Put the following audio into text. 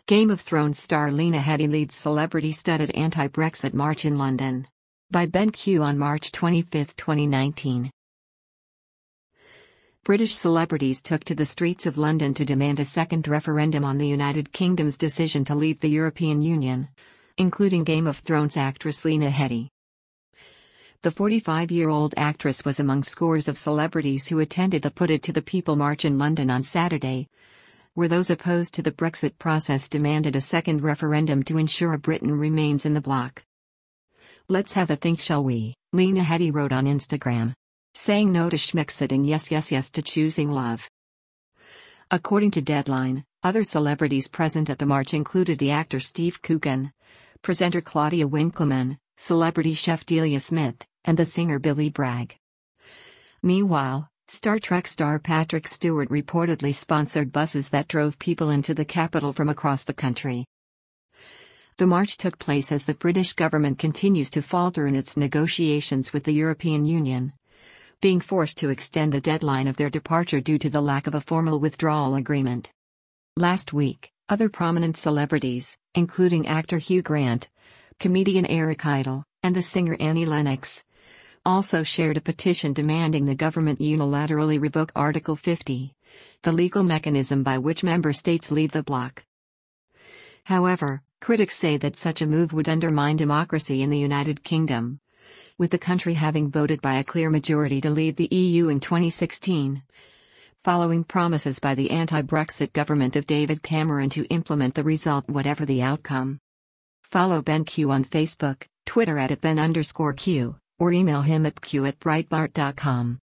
Game of Thrones star Lena Headey leads celebrity-studded anti-Brexit march in London. By Ben Q on March 25, 2019. British celebrities took to the streets of London to demand a second referendum on the United Kingdom's decision to leave the European Union, including Game of Thrones actress Lena Headey. The 45-year-old actress was among scores of celebrities who attended the Put It to the People march in London on Saturday, where those opposed to the Brexit process demanded a second referendum to ensure Britain remains in the bloc. "Let's have a think, shall we?" Lena Headey wrote on Instagram, saying no to Schmexit and yes to choosing love. According to Deadline, other celebrities present at the march included the actor Steve Coogan, presenter Claudia Winkleman, celebrity chef Delia Smith, and the singer Billy Bragg. Meanwhile, Star Trek star Patrick Stewart reportedly sponsored buses that drove people into the capital from across the country. The march took place as the British government continues to falter in its negotiations with the European Union, being forced to extend the deadline of their departure due to the lack of a formal withdrawal agreement. Last week, other prominent celebrities, including actor Hugh Grant, comedian Eric Idle, and the singer Annie Lennox, also shared a petition demanding the government unilaterally revoke Article 50, the legal mechanism by which member states leave the bloc. However, critics say that such a move would undermine democracy in the United Kingdom, with the country having voted by a clear majority to leave the EU in 2016, following promises by the anti-Brexit government of David Cameron to implement the result whatever the outcome. Follow Ben Q on Facebook, Twitter @Ben_Q, or email him at q@breitbart.com.